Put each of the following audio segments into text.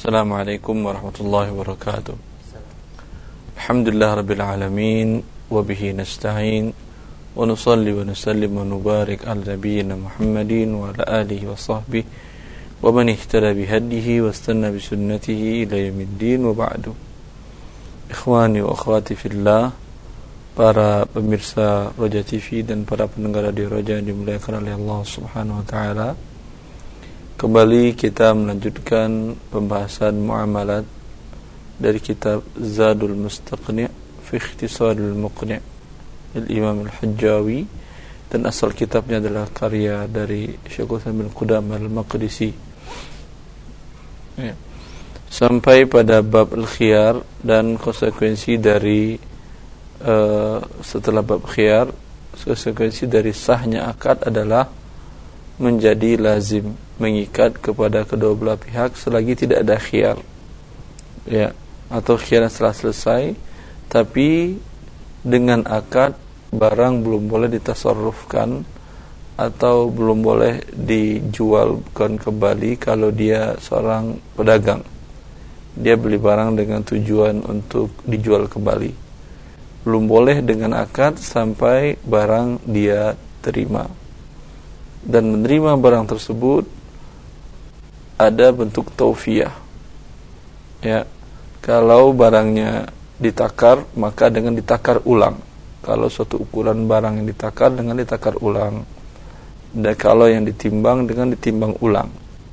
Assalamualaikum warahmatullahi wabarakatuh. Alhamdulillah rabbil alamin wa bihi nasta'in wa nusalli wa nusallim wa nubarik ala nabiyyina Muhammadin wa ala alihi wa sahbihi wa man ihtada bihadihi wa istanna bi sunnatihi ila yaumiddin wa ba'du. Ikhwani wa akhwati fillah, para pemirsa Roja TV dan para pendengar radio Roja yang dimuliakan oleh Allah Subhanahu wa taala. Kembali kita melanjutkan pembahasan muamalat dari kitab Zadul Mustaqni' fi Ikhtisaril Muqni' Al-Imam Al-Hajjawi, dan asal kitabnya adalah karya dari Syekh Utsman bin Qudamah Al-Maqdisi. Sampai pada bab al-khiyar dan konsekuensi dari setelah bab khiyar, konsekuensi dari sahnya akad adalah menjadi lazim, mengikat kepada kedua belah pihak selagi tidak ada khiyar, ya, atau khiyar setelah selesai tapi dengan akad barang belum boleh ditasarrufkan atau belum boleh dijualkan kembali. Kalau dia seorang pedagang, dia beli barang dengan tujuan untuk dijual kembali, belum boleh dengan akad sampai barang dia terima. Dan menerima barang tersebut ada bentuk taufiyah, ya. Kalau barangnya ditakar, maka dengan ditakar ulang. Kalau suatu ukuran barang yang ditakar, dengan ditakar ulang. Dan kalau yang ditimbang, dengan ditimbang ulang,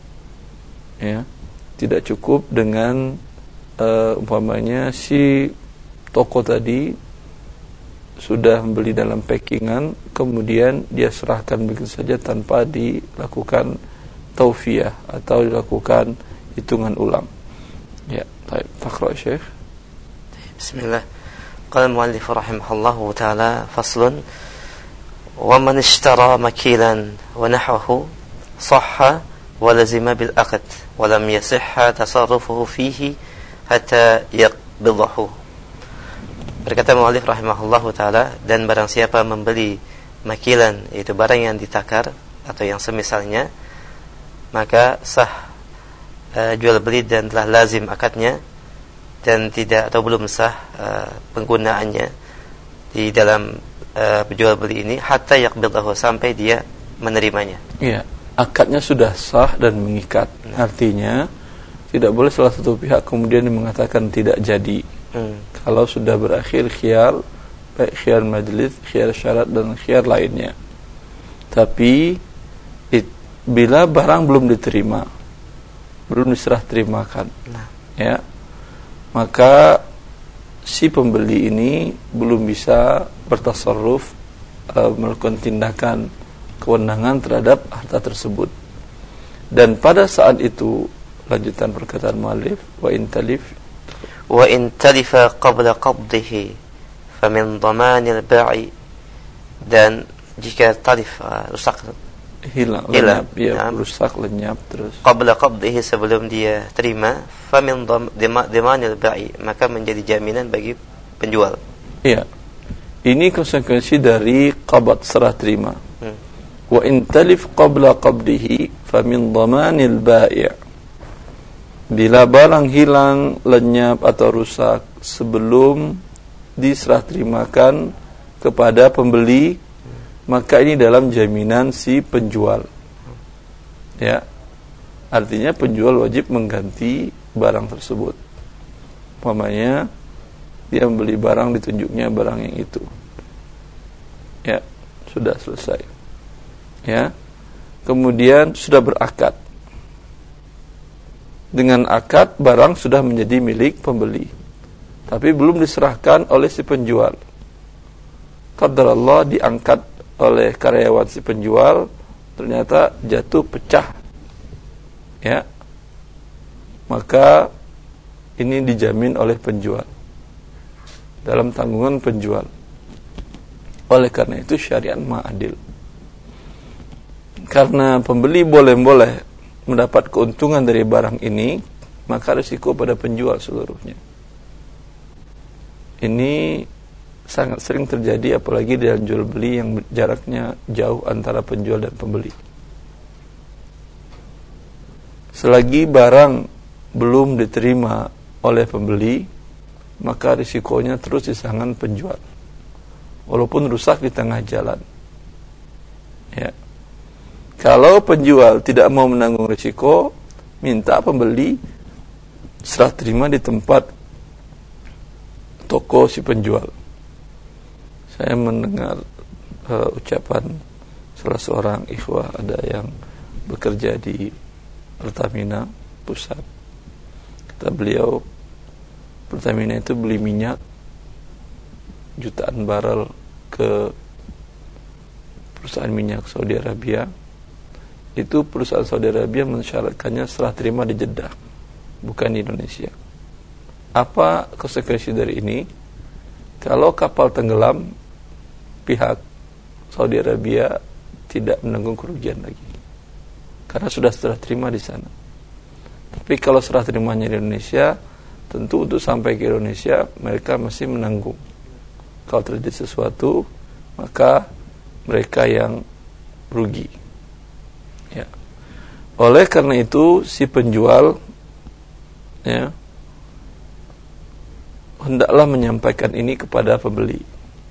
ya. Tidak cukup dengan umpamanya si toko tadi sudah membeli dalam packingan, kemudian dia serahkan begitu saja tanpa dilakukan taufiyah atau dilakukan hitungan ulang. Ya, baik. Taqra Syekh. Bismillah. Qala al-muallif rahimahullahu taala, faslun: wa man ishtara makilan wa nahwahu sahha wa lazima bil aqd wa lam yasihha tasarrufuhu fihi hatta yaqbidahu. Berkata muallif rahimahullahu taala, dan barang siapa membeli makilan, yaitu barang yang ditakar atau yang semisalnya, maka sah jual beli dan telah lazim akadnya, dan tidak atau belum sah penggunaannya di dalam jual beli ini hatta yaqbidahu, sampai dia menerimanya. Iya, akadnya sudah sah dan mengikat. Artinya tidak boleh salah satu pihak kemudian mengatakan tidak jadi. Kalau sudah berakhir khiyar, baik khiyar majlis, khiyar syarat, dan khiyar lainnya. Tapi bila barang belum diterima, belum diserah terimakan, ya, maka si pembeli ini belum bisa bertasarruf, melakukan tindakan kewenangan terhadap harta tersebut. Dan pada saat itu, lanjutan perkataan muallif, wa in talifa qabla qabdihi famin dhamanil ba'i, dan jika talif rusak, hilang lenyap, ya, rusak lenyap terus qabla qabdihi, sebelum dia terima, famin dhamanil ba'i, maka menjadi jaminan bagi penjual. Iya, ini konsekuensi dari qabd, serah terima. Wa in talif qabla qabdihi famin dhamanil ba'i, bila barang hilang, lenyap atau rusak sebelum diserah terimakan kepada pembeli, maka ini dalam jaminan si penjual. Ya. Artinya penjual wajib mengganti barang tersebut. Umpamanya dia membeli barang, ditunjuknya barang yang itu. Ya, sudah selesai. Ya. Kemudian sudah berakad. Dengan akad barang sudah menjadi milik pembeli, tapi belum diserahkan oleh si penjual. Qadarullah diangkat oleh karyawan si penjual, ternyata jatuh pecah, ya, maka ini dijamin oleh penjual dalam tanggungan penjual. Oleh karena itu syariat ma'adil, karena pembeli boleh-boleh mendapat keuntungan dari barang ini, maka risiko pada penjual seluruhnya. Ini sangat sering terjadi, apalagi dalam jual beli yang jaraknya jauh antara penjual dan pembeli. Selagi barang belum diterima oleh pembeli, maka risikonya terus di tangan penjual, walaupun rusak di tengah jalan. Ya. Kalau penjual tidak mau menanggung risiko, minta pembeli serah terima di tempat toko si penjual. Saya mendengar ucapan salah seorang ikhwah, ada yang bekerja di Pertamina Pusat. Kata beliau, Pertamina itu beli minyak jutaan barel ke perusahaan minyak Saudi Arabia. Itu perusahaan Saudi Arabia mensyaratkannya serah terima di Jeddah, bukan di Indonesia. Apa konsekuensi dari ini? Kalau kapal tenggelam, pihak Saudi Arabia tidak menanggung kerugian lagi, karena sudah serah terima di sana. Tapi kalau serah terimanya di Indonesia, tentu untuk sampai ke Indonesia mereka masih menanggung. Kalau terjadi sesuatu, maka mereka yang rugi. Ya. Oleh karena itu si penjual, ya, hendaklah menyampaikan ini kepada pembeli,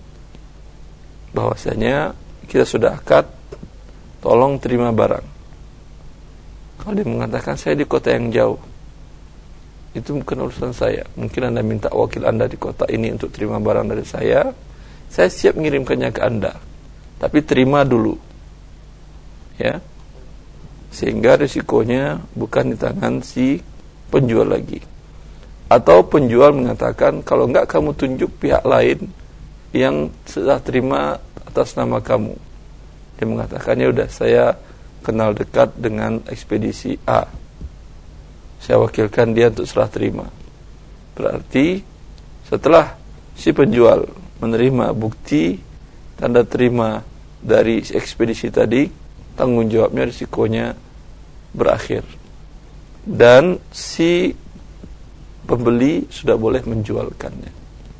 bahwasanya kita sudah akad, tolong terima barang. Kalau dia mengatakan saya di kota yang jauh, itu bukan urusan saya. Mungkin Anda minta wakil Anda di kota ini untuk terima barang dari saya siap mengirimkannya ke Anda, tapi terima dulu, ya, sehingga risikonya bukan di tangan si penjual lagi. Atau penjual mengatakan, kalau enggak kamu tunjuk pihak lain yang sudah terima atas nama kamu. Dia mengatakan, ya udah, saya kenal dekat dengan ekspedisi A, saya wakilkan dia untuk serah terima. Berarti setelah si penjual menerima bukti tanda terima dari ekspedisi tadi, tanggung jawabnya, risikonya berakhir, dan si pembeli sudah boleh menjualkannya.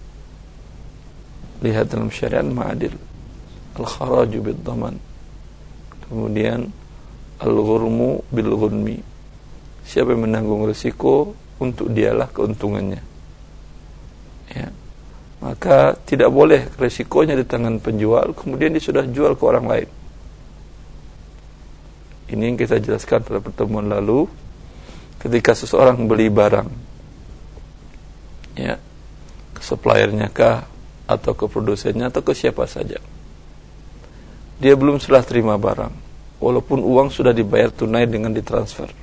Lihat dalam syariat ma'adil, al-kharaju bid-dhaman, kemudian al-ghurmu bil-ghunmi, siapa yang menanggung risiko, untuk dialah keuntungannya. Ya. Maka tidak boleh risikonya di tangan penjual, kemudian dia sudah jual ke orang lain. Ini yang kita jelaskan pada pertemuan lalu, ketika seseorang beli barang, ya, ke suppliernya kah, atau ke produsennya, atau ke siapa saja, dia belum serah terima barang, walaupun uang sudah dibayar tunai dengan ditransfer,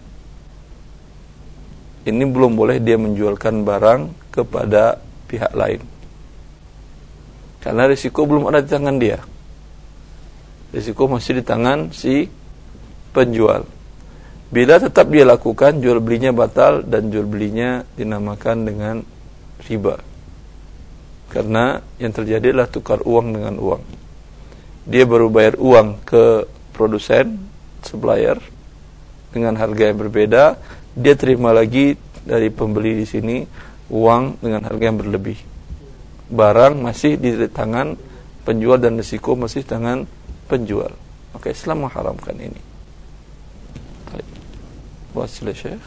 ini belum boleh dia menjualkan barang kepada pihak lain, karena risiko belum ada di tangan dia. Risiko masih di tangan si penjual. Bila tetap dia lakukan, jual belinya batal, dan jual belinya dinamakan dengan riba, karena yang terjadi adalah tukar uang dengan uang. Dia baru bayar uang ke produsen, supplier, dengan harga yang berbeda, dia terima lagi dari pembeli di sini uang dengan harga yang berlebih. Barang masih di tangan penjual dan risiko masih di tangan penjual. Maka Islam mengharamkan ini. Baik. Wasila Syekh.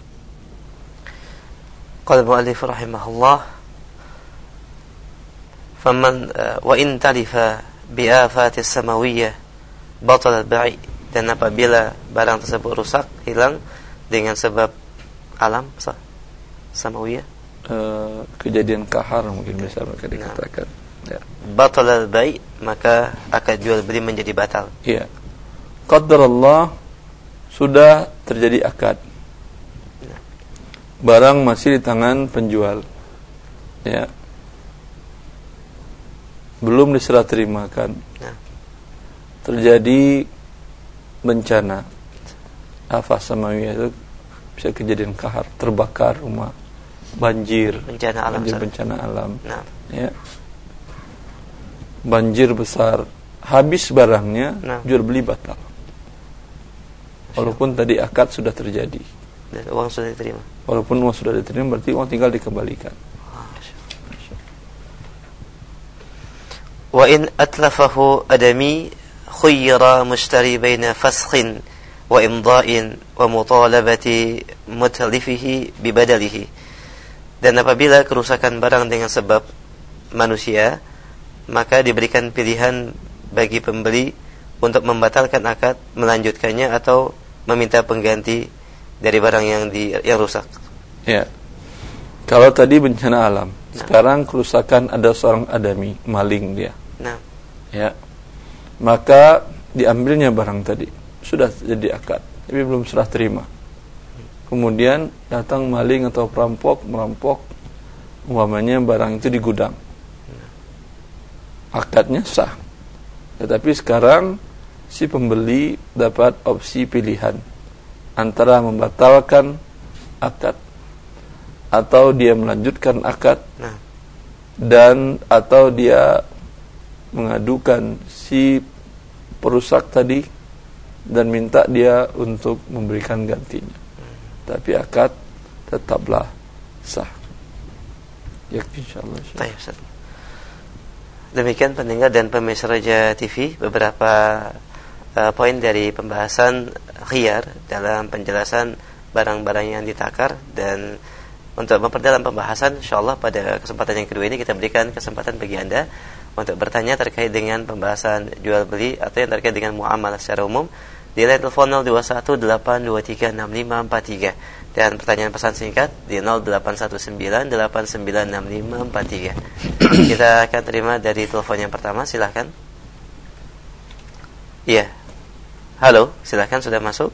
Qala al-mu'allif rahimahullah, faman wa in talifa bi afatis samawiyyah batal al-bai', dan apabila barang tersebut rusak, hilang dengan sebab alam samawiyah, kejadian kahar mungkin bisa mereka dikatakan, ya. Batal al-bai', maka akad jual beli menjadi batal. Iya. Qadarullah, sudah terjadi akad, barang masih di tangan penjual, ya, belum diserah terimakan, ya. Terjadi bencana, afah samawiyah itu bisa kejadian kahar, terbakar rumah, banjir, bencana alam, nah. Ya, banjir besar, habis barangnya, nah. Jual beli batal, walaupun tadi akad sudah terjadi dan uang sudah diterima. Walaupun uang sudah diterima, berarti uang tinggal dikembalikan. Wa in atlafahu adami khuyyira mushtari baina faskhin wa imda'in wa mutalabati mutalifihi bibadalihi. Dan apabila kerusakan barang dengan sebab manusia, maka diberikan pilihan bagi pembeli untuk membatalkan akad, melanjutkannya, atau meminta pengganti dari barang yang rusak. Ya. Kalau tadi bencana alam, sekarang kerusakan ada seorang adami, maling dia. Ya. Maka diambilnya barang tadi, sudah jadi akad, tapi belum serah terima. Kemudian datang maling atau perampok merampok, umpamanya barang itu di gudang. Akadnya sah. Tetapi sekarang si pembeli dapat opsi pilihan antara membatalkan akad atau dia melanjutkan akad, dan atau dia mengadukan si perusak tadi dan minta dia untuk memberikan gantinya. Tapi akad tetaplah sah. Ya, insyaallah. Baik, Ustaz. Demikian pendengar dan pemirsa Raja TV, beberapa poin dari pembahasan khiyar dalam penjelasan barang-barang yang ditakar. Dan untuk memperdalam pembahasan, insyaallah pada kesempatan yang kedua ini kita berikan kesempatan bagi Anda untuk bertanya terkait dengan pembahasan jual beli atau yang terkait dengan muamalah secara umum di line telepon 0218236543 dan pertanyaan pesan singkat di 0819896543. Kita akan terima dari telepon yang pertama, silahkan. Iya. Halo, silahkan, sudah masuk.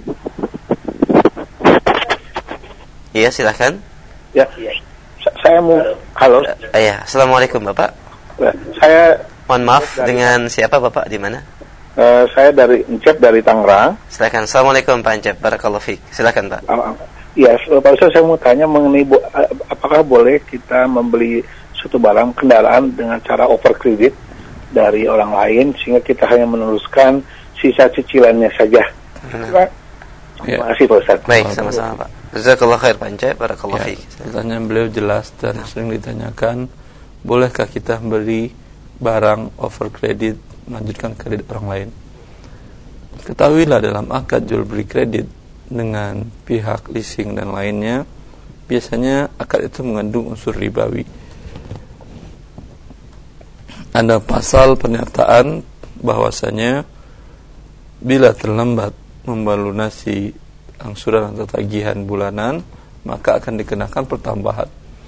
Iya, silahkan. Ya, saya mau. Halo. Iya, assalamualaikum Bapak. Saya. Mohon maaf, dengan siapa Bapak, di mana? Saya dari Encep, dari Tangerang. Silakan. Assalamualaikum Pak Encep, barakallahu fiik. Silakan Pak. Ya, Pak Ustaz, saya mau tanya mengenai apakah boleh kita membeli suatu barang kendaraan dengan cara over kredit dari orang lain sehingga kita hanya meneruskan sisa cicilannya saja. Terima kasih Pak Ustaz. Baik, sama-sama Pak. Jazakallahu khair Pak Encep, barakallahu fiik. Pertanyaan beliau jelas dan sering ditanyakan, bolehkah kita membeli barang over kredit, melanjutkan kredit orang lain? Ketahuilah dalam akad jual beli kredit dengan pihak leasing dan lainnya, biasanya akad itu mengandung unsur ribawi. Ada pasal pernyataan bahwasanya bila terlambat membalunasi angsuran atau tagihan bulanan, maka akan dikenakan pertambahan.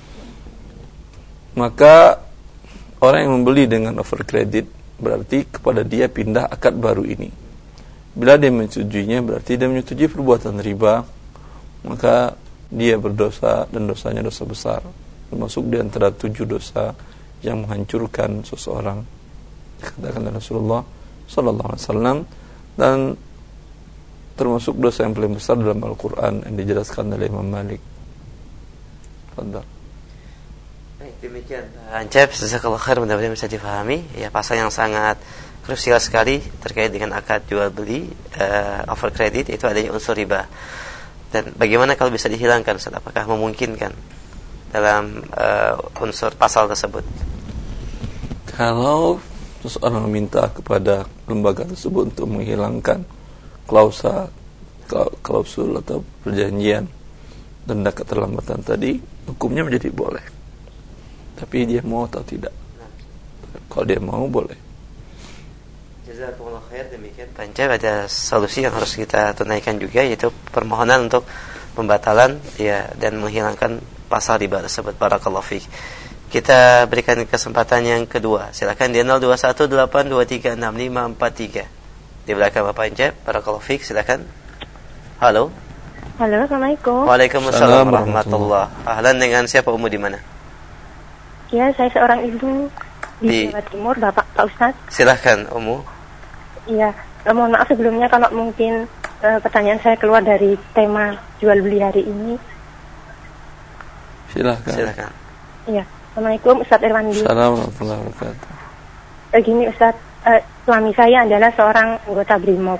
Maka orang yang membeli dengan over kredit berarti kepada dia pindah akad baru ini. Bila dia menyetujuinya berarti dia menyetujui perbuatan riba, maka dia berdosa dan dosanya dosa besar, termasuk di antara 7 dosa yang menghancurkan seseorang, dikatakan oleh Rasulullah sallallahu alaihi wasallam, dan termasuk dosa yang paling besar dalam Al-Qur'an yang dijelaskan oleh Imam Malik. Fadhal. Baik, demikian Encep, jazakallahu khair, mudah-mudahan bisa difahami ya, pasal yang sangat krusial sekali terkait dengan akad jual beli over kredit, itu adanya unsur riba. Dan bagaimana kalau bisa dihilangkan, Ustaz? Apakah memungkinkan dalam unsur pasal tersebut? Kalau seseorang meminta kepada lembaga tersebut untuk menghilangkan klausul atau perjanjian denda keterlambatan tadi, hukumnya menjadi boleh. Tapi dia mau atau tidak? Kalau dia mau, boleh. Jazakumullah khair. Demikian Pak Encep, ada solusi yang harus kita tunaikan juga, yaitu permohonan untuk pembatalan ya dan menghilangkan pasal riba tersebut. Barakallahu fiik. Kita berikan kesempatan yang kedua. Silakan di 0218236543. Di belakang Bapak Encep, barakallahu fiik, silakan. Halo. Halo, assalamualaikum. Waalaikumsalam warahmatullahi. Ahlan, dengan siapa, Umu, di mana? Ya, saya seorang ibu di Jawa Timur, Pak Ustaz. Silahkan, Umu. Iya, mohon maaf sebelumnya kalau mungkin pertanyaan saya keluar dari tema jual beli hari ini. Silahkan. Iya, assalamualaikum Ustaz Irwandi. Assalamualaikum warahmatullahi wabarakatuh. Begini Ustaz, suami saya adalah seorang anggota BRIMOB.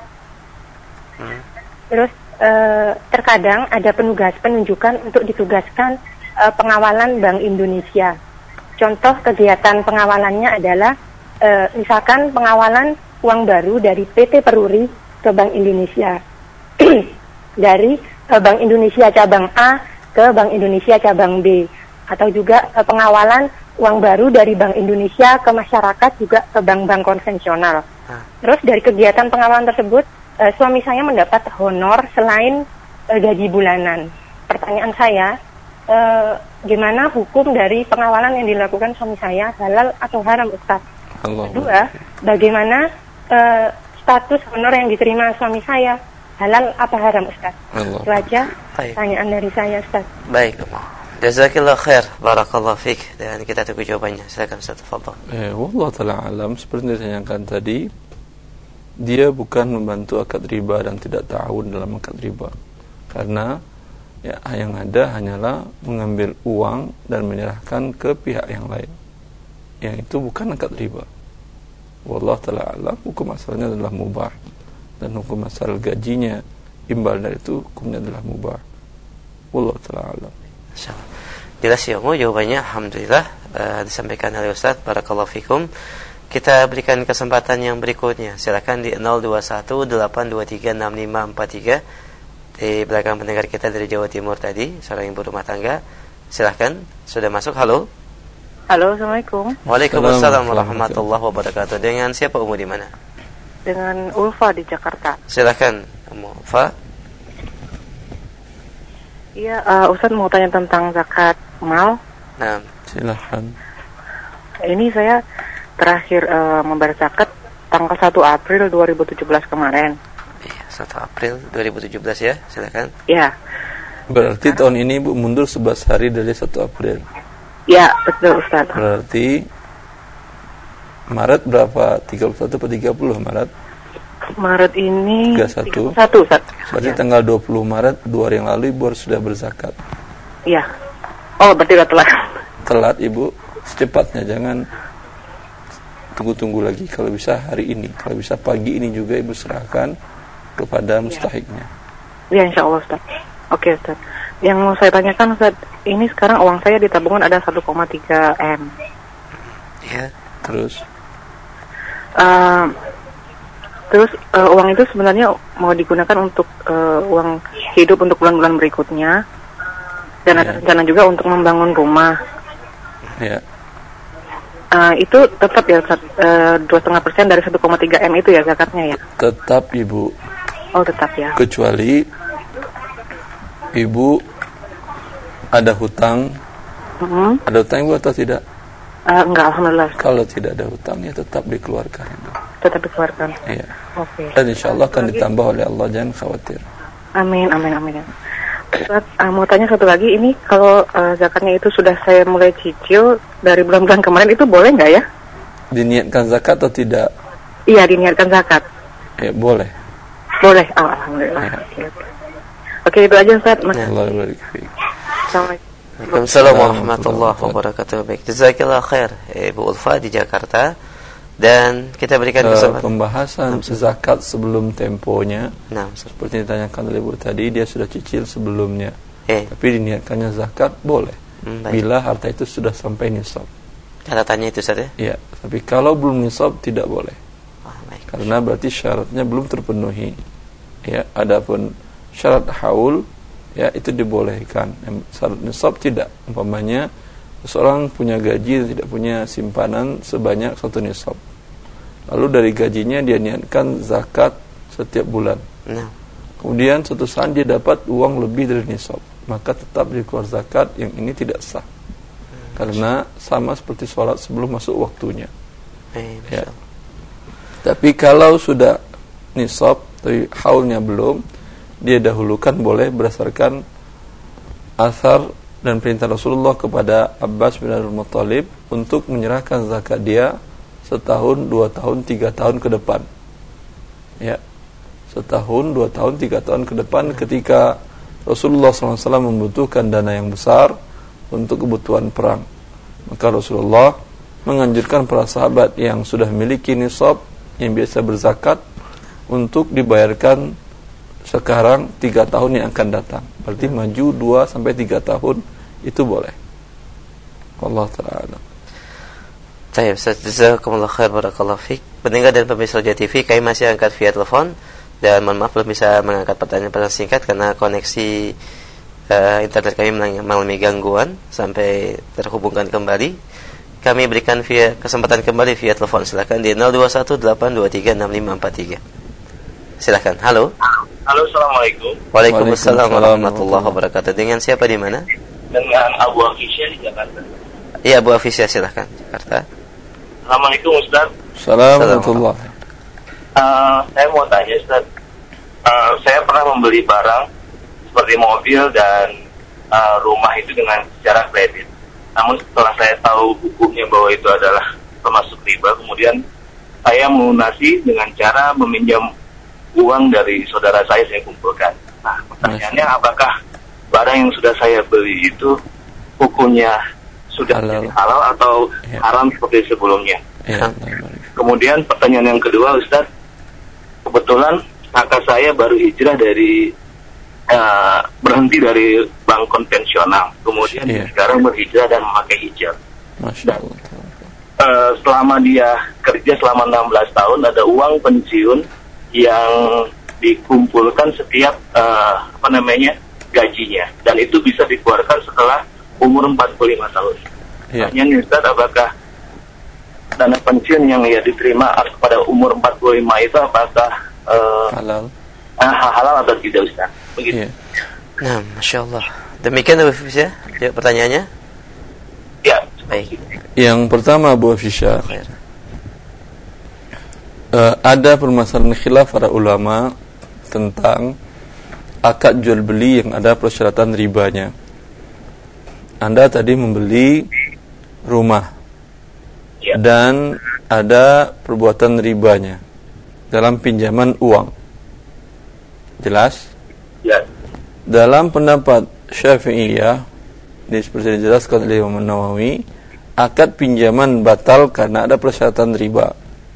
Terus terkadang ada penunjukan untuk ditugaskan pengawalan Bank Indonesia. Contoh kegiatan pengawalannya adalah misalkan pengawalan uang baru dari PT Peruri ke Bank Indonesia. dari Bank Indonesia cabang A ke Bank Indonesia cabang B, atau juga pengawalan uang baru dari Bank Indonesia ke masyarakat juga ke bank-bank konvensional. Terus dari kegiatan pengawalan tersebut, suami saya mendapat honor selain gaji bulanan. Pertanyaan saya, gimana hukum dari pengawalan yang dilakukan suami saya, halal atau haram, Ustaz? Kedua, bagaimana status honor yang diterima suami saya, halal apa haram, Ustaz? Itu aja pertanyaan dari saya, Ustaz. Baik, Jazakillah khair, barakallahu fiik. Dan kita tunggu jawabannya. Silakan Ustaz, tafadhol. Wallahu ta'ala alam, seperti yang ditanyakan tadi, dia bukan membantu akad riba dan tidak ta'awun dalam akad riba. Karena yang ada hanyalah mengambil uang dan menyerahkan ke pihak yang lain. Yang itu bukan akad riba. Wallahu ta'ala alam, hukum asalnya adalah mubah. Dan hukum asal gajinya, imbal dari itu hukumnya adalah mubah. Wallahu ta'ala alam. Insyaallah. Jelas ya, jawabannya alhamdulillah disampaikan oleh Ustaz. Barakallahu fikum. Kita berikan kesempatan yang berikutnya. Silakan di 0218236543. Di belakang pendengar kita dari Jawa Timur tadi, seorang ibu rumah tangga. Silakan, sudah masuk. Halo. Halo, Assalamualaikum. Waalaikumsalam warahmatullahi wabarakatuh. Dengan siapa, Umu, di mana? Dengan Ulfa di Jakarta. Silakan, Umu Ulfa. Iya, Ustaz mau tanya tentang zakat mal. Nah, silakan. Ini saya terakhir membayar zakat tanggal 1 April 2017 kemarin. Iya, 1 April 2017 ya, silakan. Iya. Berarti tahun ini Bu mundur 11 hari dari 1 April. Iya, betul Ustaz. Berarti Maret berapa? 31 atau 30 Maret? Maret ini 31 Ustaz. Berarti ya. Tanggal 20 Maret 2 hari yang lalu Ibu harus sudah berzakat. Iya. Oh, berarti udah telat. Telat Ibu, secepatnya, jangan tunggu-tunggu lagi. Kalau bisa hari ini, kalau bisa pagi ini juga Ibu serahkan kepada mustahiknya. Iya, insyaallah Ustaz. Oke Ustaz. Yang mau saya tanyakan Ustaz, ini sekarang uang saya di tabungan ada 1,3 M. Iya. Terus uang itu sebenarnya mau digunakan untuk uang hidup untuk bulan-bulan berikutnya, dan ada rencana juga untuk membangun rumah. Ya. Itu tetap ya 2,5% dari 1,3 M itu ya zakatnya ya? Tetap Ibu. Oh, tetap ya. Kecuali Ibu ada hutang. Ada hutang Ibu atau tidak? Enggak, alhamdulillah. Kalau tidak ada hutang ya tetap dikeluarkan Ibu. Tetap dikeluarkan. Iya. Oke. Dan insyaallah akan ditambah oleh Allah, jangan khawatir. Amin. Ustaz, mau tanya satu lagi, ini kalau zakatnya itu sudah saya mulai cicil dari bulan-bulan kemarin, itu boleh nggak ya? Diniatkan zakat atau tidak? Iya, diniatkan zakat. Ya, boleh. Boleh. Oh, alhamdulillah. Ya. Oke, itu aja Ustaz. Allah barik fiik. Assalamualaikum. Waalaikumsalam warahmatullahi wabarakatuh. Baik, jazakallah khair Ibu Ulfa di Jakarta. Dan kita berikan kesempatan pembahasan zakat sebelum temponya. Nah, seperti ditanyakan oleh Ibu tadi, dia sudah cicil sebelumnya. Tapi diniatkannya zakat boleh. Bila harta itu sudah sampai nisab. Catatannya itu saja. Iya, tapi kalau belum nisab tidak boleh. Karena berarti syaratnya belum terpenuhi. Ya, adapun syarat haul ya itu dibolehkan. Syarat nisab tidak. Umpamanya seseorang punya gaji dan tidak punya simpanan sebanyak 1 nisab. Lalu dari gajinya dia niatkan zakat setiap bulan. Kemudian suatu saat dia dapat uang lebih dari nisab, maka tetap dikeluar zakat. Yang ini tidak sah. Karena sama seperti sholat sebelum masuk waktunya. Ya. Tapi kalau sudah nisab tapi haulnya belum, dia dahulukan boleh berdasarkan asar dan perintah Rasulullah kepada Abbas bin Abdul Muttalib untuk menyerahkan zakat dia setahun, 2 tahun, 3 tahun ke depan. Ya, setahun, 2 tahun, 3 tahun ke depan ketika Rasulullah SAW membutuhkan dana yang besar untuk kebutuhan perang. Maka Rasulullah menganjurkan para sahabat yang sudah memiliki nisab yang biasa berzakat untuk dibayarkan sekarang 3 tahun yang akan datang. Berarti maju 2-3 tahun itu boleh. Wallahu ta'ala. Baik, Ustaz, jazakumullah khair, barakallahu fiik. Pendengar dan pemirsa Raja TV, kami masih angkat via telepon Dan mohon maaf belum bisa mengangkat pertanyaan singkat karena koneksi internet kami mengalami gangguan sampai terhubungkan kembali. Kami berikan kesempatan kembali via telepon. Silakan di 0218236543. Silakan. Halo. Halo, assalamualaikum. Waalaikumsalam warahmatullahi wabarakatuh. Dengan siapa di mana? Dengan Abu Afisya di Jakarta. Iya, Abu Afisya, silakan. Jakarta. Assalamualaikum Ustaz. Assalamualaikum. Saya mau tanya Ustaz. Saya pernah membeli barang seperti mobil dan rumah itu dengan secara kredit. Namun setelah saya tahu hukumnya bahwa itu adalah termasuk riba, kemudian saya melunasi dengan cara meminjam uang dari saudara saya kumpulkan. Nah, pertanyaannya, apakah barang yang sudah saya beli itu hukumnya sudah halal atau haram seperti sebelumnya? Kemudian pertanyaan yang kedua, Ustaz, kebetulan kakak saya baru hijrah dari berhenti dari bank konvensional, kemudian sekarang berhijrah dan memakai hijab. Masya Allah. Selama dia kerja selama 16 tahun, ada uang pensiun yang dikumpulkan setiap gajinya, dan itu bisa dikeluarkan setelah umur 45 tahun. Pertanyaannya, Ustaz, apakah dana pensiun yang diterima pada umur 45 itu apakah halal? Halal atau tidak, Ustaz? Begitu. Nah, Masya Allah. Demikian Abu Afisya pertanyaannya. Ya, baik. Yang pertama, Abu Afisya, ada permasalahan khilaf para ulama tentang akad jual beli yang ada persyaratan ribanya. Anda tadi membeli rumah dan ada perbuatan ribanya dalam pinjaman uang. Jelas? Ya. Dalam pendapat Syafi'iyah, ini seperti dijelaskan oleh Imam Nawawi, akad pinjaman batal karena ada persyaratan riba.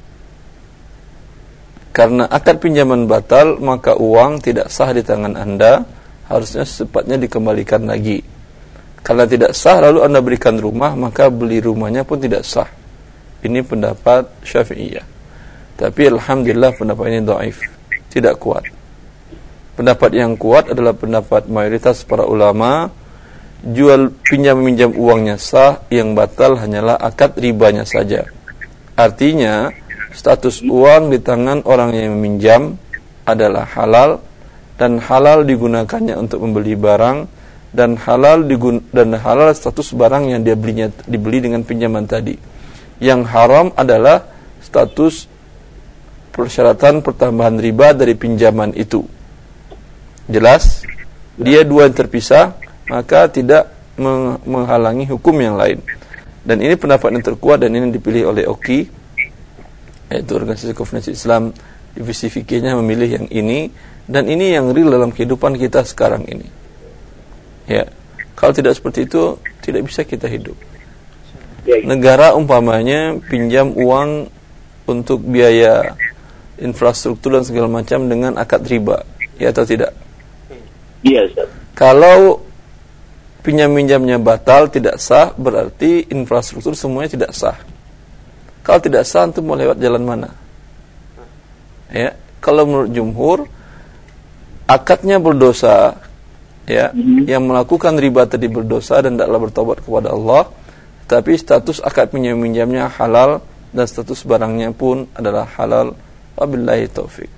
Karena akad pinjaman batal, maka uang tidak sah di tangan Anda, harusnya secepatnya dikembalikan lagi. Karena tidak sah lalu Anda berikan rumah, maka beli rumahnya pun tidak sah. Ini pendapat Syafi'iyah. Tapi alhamdulillah pendapat ini dhaif, tidak kuat. Pendapat yang kuat adalah pendapat mayoritas para ulama, jual pinjam meminjam uangnya sah, yang batal hanyalah akad ribanya saja. Artinya status uang di tangan orang yang meminjam adalah halal, dan halal digunakannya untuk membeli barang, dan halal status barang yang dia dibeli dengan pinjaman tadi. Yang haram adalah status persyaratan pertambahan riba dari pinjaman itu. Jelas? Dia dua yang terpisah, maka tidak menghalangi hukum yang lain. Dan ini pendapat yang terkuat, dan ini dipilih oleh OKI, yaitu Organisasi Konferensi Islam, divisi fikihnya memilih yang ini, dan ini yang real dalam kehidupan kita sekarang ini. Ya, kalau tidak seperti itu tidak bisa kita hidup. Negara umpamanya pinjam uang untuk biaya infrastruktur dan segala macam dengan akad riba, ya atau tidak? Iya, Ustaz. Kalau pinjam-pinjamnya batal, tidak sah, berarti infrastruktur semuanya tidak sah. Kalau tidak sah, itu mau lewat jalan mana? Ya, kalau menurut jumhur, akadnya berdosa, ya, yang melakukan riba tadi berdosa dan tidaklah bertobat kepada Allah, tapi status akad pinjam-pinjamnya halal dan status barangnya pun adalah halal. Wabillahi taufik.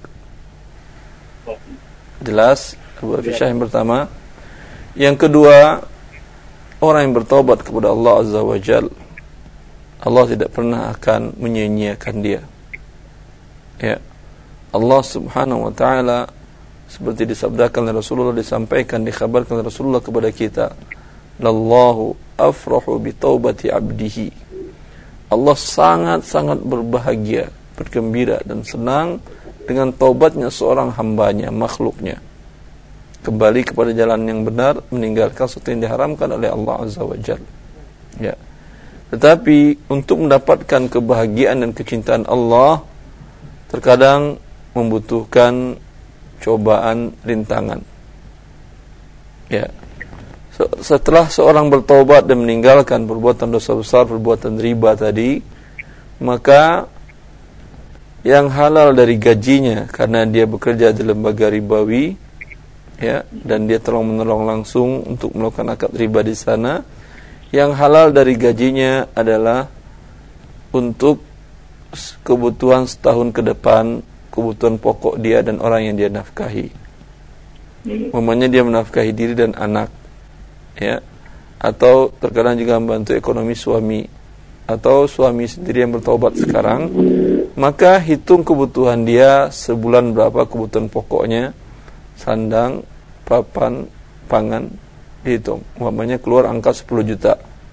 Jelas Abu Afisya yang pertama. Yang kedua, orang yang bertobat kepada Allah Azza wa Jal, Allah tidak pernah akan menyia-nyiakan dia. Ya, Allah Subhanahu wa Ta'ala, seperti disabdakan oleh Rasulullah, disampaikan, dikhabarkan oleh Rasulullah kepada kita, lallahu afrahu bi taubati abdihi. Allah sangat-sangat berbahagia, bergembira dan senang dengan taubatnya seorang hambanya, makhluknya, kembali kepada jalan yang benar, meninggalkan sesuatu yang diharamkan oleh Allah Azza wa Jalla. Ya. Tetapi untuk mendapatkan kebahagiaan dan kecintaan Allah, terkadang membutuhkan cobaan, rintangan. Ya. Setelah seorang bertaubat dan meninggalkan perbuatan dosa besar, perbuatan riba tadi, maka Yang halal dari gajinya karena dia bekerja di lembaga ribawi, ya, dan dia tolong-menolong langsung untuk melakukan akad riba di sana. Yang halal dari gajinya adalah untuk kebutuhan setahun ke depan, kebutuhan pokok dia dan orang yang dia nafkahi. Umpamanya dia menafkahi diri dan anak, ya, atau terkadang juga membantu ekonomi suami, atau suami sendiri yang bertobat sekarang, maka hitung kebutuhan dia sebulan berapa kebutuhan pokoknya, sandang, papan, pangan, dihitung. Umpamanya keluar angka 10 juta.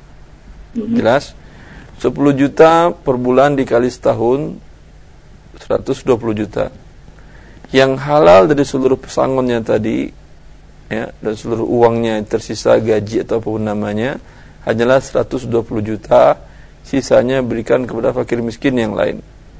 Jelas? 10 juta per bulan dikali setahun 120 juta. Yang halal dari seluruh pesangonnya tadi, ya, dan seluruh uangnya yang tersisa gaji atau apapun namanya hanyalah 120 juta, sisanya berikan kepada fakir miskin yang lain.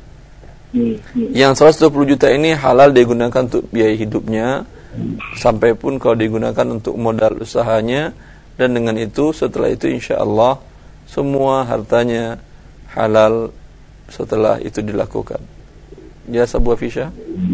Yang 120 juta ini halal digunakan untuk biaya hidupnya, sampai pun kalau digunakan untuk modal usahanya, dan dengan itu setelah itu insya Allah semua hartanya halal setelah itu dilakukan. Ya, Abu Afisha?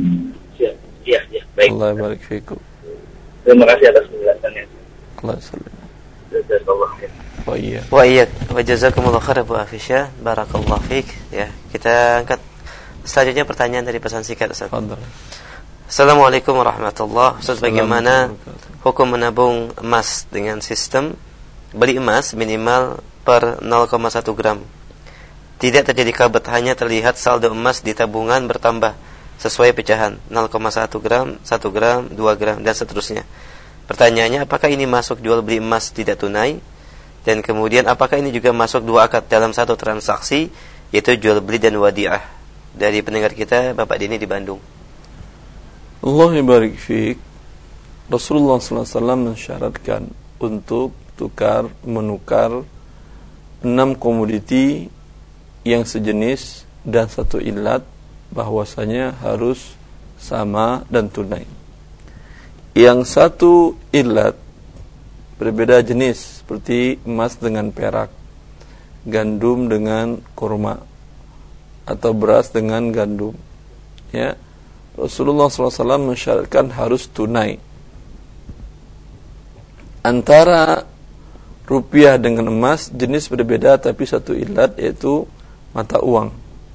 Ya, baik. Allah barik fikum. Terima kasih atas penjelasannya. Allah sallallahu. Jazakallahu khair. Wa iyyak wa jazakumullahu khair Abu Afisha. Barakallahu fik. Ya, kita angkat selanjutnya pertanyaan dari pesan singkat, Ustaz. Assalamualaikum warahmatullahi wabarakatuh. Ustaz, bagaimana hukum menabung emas dengan sistem beli emas minimal per 0,1 gram? Tidak terjadi kabut, hanya terlihat saldo emas di tabungan bertambah sesuai pecahan 0,1 gram, 1 gram, 2 gram, dan seterusnya. Pertanyaannya, apakah ini masuk jual beli emas tidak tunai? Dan kemudian apakah ini juga masuk dua akad dalam satu transaksi, yaitu jual beli dan wadiah? Dari pendengar kita, Bapak Dini di Bandung. Allah barik fiik. Rasulullah SAW mensyaratkan untuk menukar 6 komoditi yang sejenis dan satu ilat, bahwasanya harus sama dan tunai. Yang satu ilat berbeda jenis, seperti emas dengan perak, gandum dengan kurma, atau beras dengan gandum, ya. Rasulullah SAW mensyaratkan harus tunai. Antara rupiah dengan emas jenis berbeda tapi satu ilat, yaitu mata uang,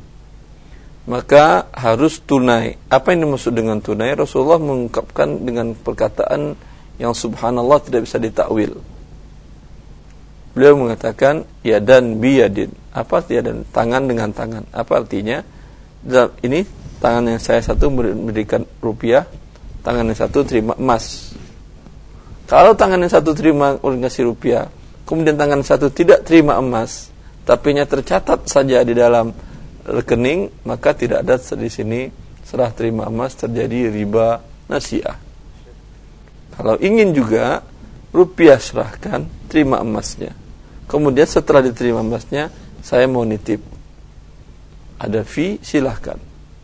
maka harus tunai. Apa yang dimaksud dengan tunai? Rasulullah mengungkapkan dengan perkataan yang subhanallah tidak bisa ditakwil. Beliau mengatakan yadan biyadin. Apa yadan? Tangan dengan tangan. Apa artinya? Ini tangan yang saya satu memberikan rupiah, tangan yang satu terima emas. Kalau tangan yang satu terima ngasih rupiah, kemudian tangan yang satu tidak terima emas, tapi nya tercatat saja di dalam rekening, maka tidak ada di sini serah terima emas, terjadi riba nasiah. Kalau ingin juga rupiah serahkan, terima emasnya. Kemudian setelah diterima emasnya, saya mau nitip, ada fee, silahkan.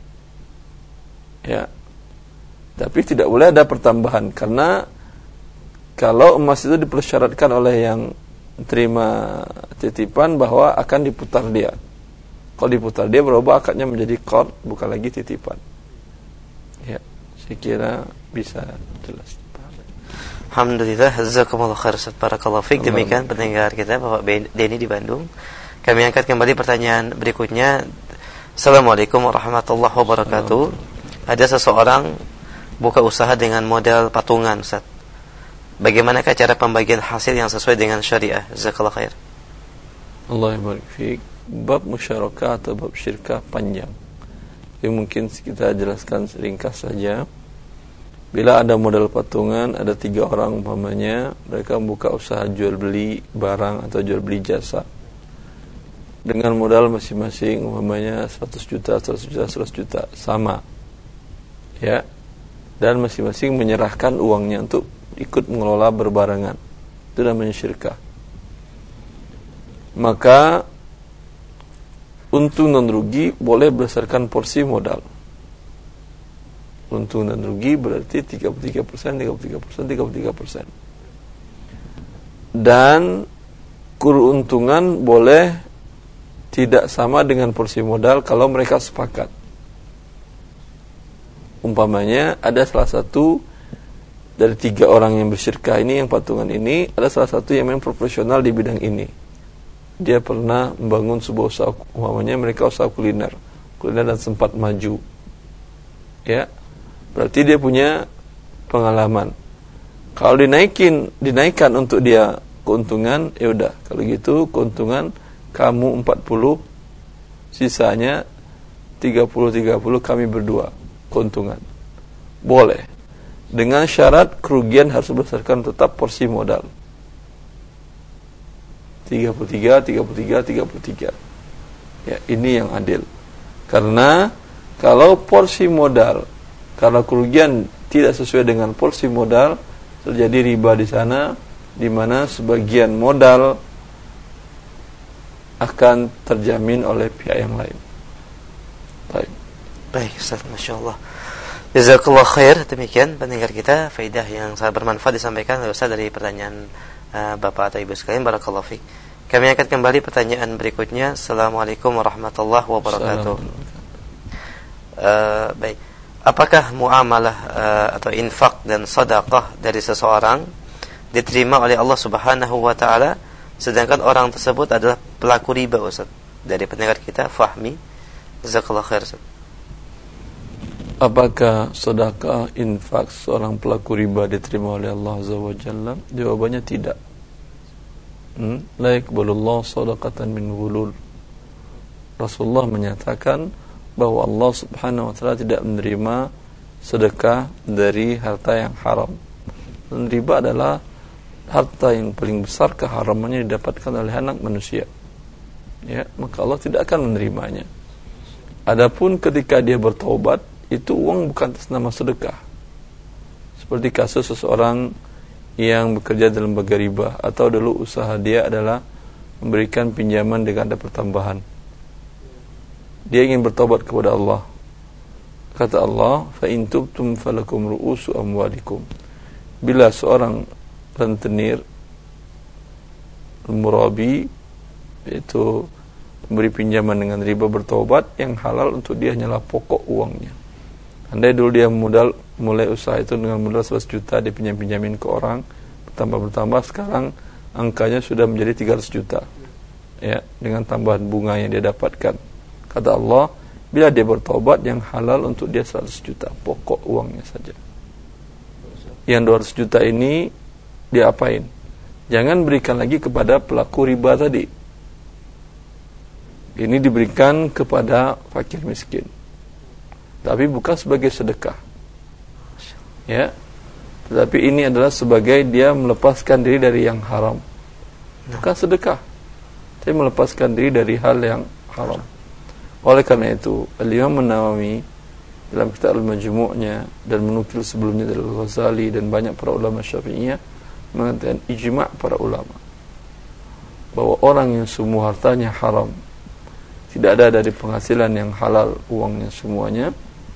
Ya, tapi tidak boleh ada pertambahan, karena kalau emas itu dipersyaratkan oleh yang terima titipan bahwa akan diputar dia. Kalau diputar dia berubah akadnya menjadi qard, bukan lagi titipan. Ya, saya kira bisa jelas. Alhamdulillah, jazakumullah khair, barakallahu fiik. Demikian pendengar kita Bapak Denny di Bandung. Kami angkat kembali pertanyaan berikutnya. Assalamualaikum warahmatullahi wabarakatuh. Ada seseorang buka usaha dengan modal patungan, Ustaz. Bagaimanakah cara pembagian hasil yang sesuai dengan syariah? Jazakallahu khair. Allah barik fiik. Bab musyarakah atau bab syirkah panjang. Jadi mungkin kita jelaskan ringkas saja. Bila ada modal patungan, ada 3 orang umpamanya, mereka membuka usaha jual beli barang atau jual beli jasa. Dengan modal masing-masing umpamanya 100 juta, 100 juta, 100 juta, sama. Ya. Dan masing-masing menyerahkan uangnya untuk ikut mengelola berbarengan. Itu namanya syirkah. Maka untung dan rugi boleh berdasarkan porsi modal. Untung dan rugi berarti 33%, 33%, 33%. Dan keuntungan boleh tidak sama dengan porsi modal kalau mereka sepakat. Umpamanya ada salah satu dari 3 orang yang bersyirkah ini, yang patungan ini, ada salah satu yang memang profesional di bidang ini. Dia pernah membangun sebuah usaha, umpamanya mereka usaha kuliner dan sempat maju. Ya, berarti dia punya pengalaman. Kalau dinaikkan untuk dia keuntungan, ya udah, kalau gitu keuntungan kamu 40, sisanya 30 kami berdua keuntungan. Boleh. Dengan syarat kerugian harus berdasarkan tetap porsi modal. 33. Ya, ini yang adil. Karena kalau porsi modal, kalau kerugian tidak sesuai dengan porsi modal, terjadi riba di sana, di mana sebagian modal akan terjamin oleh pihak yang lain. Baik, Ustaz, Masya Allah. Jazakallah khair. Demikian pendengar kita, faedah yang sangat bermanfaat disampaikan oleh Ustaz dari pertanyaan Bapak atau Ibu sekalian. Barakallahu fiik. Kami akan kembali pertanyaan berikutnya. Assalamualaikum warahmatullahi wabarakatuh. Baik. Apakah muamalah atau infak dan sedekah dari seseorang diterima oleh Allah Subhanahu wa taala sedangkan orang tersebut adalah pelaku riba, Ustaz? Dari pendengar kita, Fahmi. Jazakallah khair, Ustaz. Apakah sedekah infak seorang pelaku riba diterima oleh Allah Azza wa Jalla? Jawabannya tidak. La yaqbalullahu shadaqatan min ghulul. Rasulullah menyatakan bahwa Allah Subhanahu wa taala tidak menerima sedekah dari harta yang haram. Dan riba adalah harta yang paling besar keharamannya didapatkan oleh anak manusia. Ya, maka Allah tidak akan menerimanya. Adapun ketika dia bertaubat, itu uang bukan atas nama sedekah. Seperti kasus seseorang yang bekerja dalam lembaga riba, atau dulu usaha dia adalah memberikan pinjaman dengan ada pertambahan. Dia ingin bertobat kepada Allah. Kata Allah, fa in tubtum falakum ru'usu amwalikum. Bila seorang rentenir, murabi, yaitu memberi pinjaman dengan riba, bertobat, yang halal untuk dia hanyalah pokok uangnya. Andai dulu dia mulai usaha itu dengan modal 11 juta, dia pinjamin ke orang, bertambah, sekarang angkanya sudah menjadi 300 juta. Ya, dengan tambahan bunga yang dia dapatkan. Kata Allah, bila dia bertobat, yang halal untuk dia 100 juta, pokok uangnya saja. Yang 200 juta ini dia apain? Jangan berikan lagi kepada pelaku riba tadi. Ini diberikan kepada fakir miskin, tapi bukan sebagai sedekah. Ya, tetapi ini adalah sebagai dia melepaskan diri dari yang haram. Bukan sedekah, tapi melepaskan diri dari hal yang haram. Oleh karena itu, Al-Imam An-Nawawi dalam kitab Al-Majmu'-nya dan menukil sebelumnya dari Al-Ghazali dan banyak para ulama Syafi'iyah mengatakan ijma' para ulama bahwa orang yang semua hartanya haram, tidak ada dari penghasilan yang halal uangnya semuanya,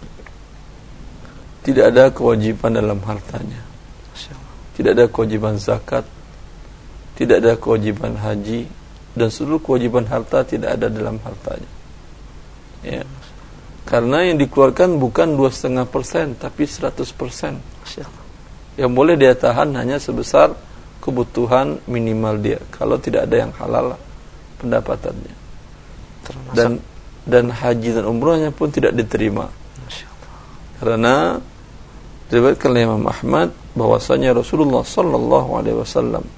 tidak ada kewajiban dalam hartanya, tidak ada kewajiban zakat, tidak ada kewajiban haji, dan seluruh kewajiban harta tidak ada dalam hartanya. Ya, karena yang dikeluarkan bukan 2,5%, tapi 100%. Yang boleh dia tahan hanya sebesar kebutuhan minimal dia, kalau tidak ada yang halal pendapatannya. Dan haji dan umrahnya pun tidak diterima. Karena diriwayatkan oleh Imam Ahmad bahwasanya Rasulullah sallallahu alaihi wasallam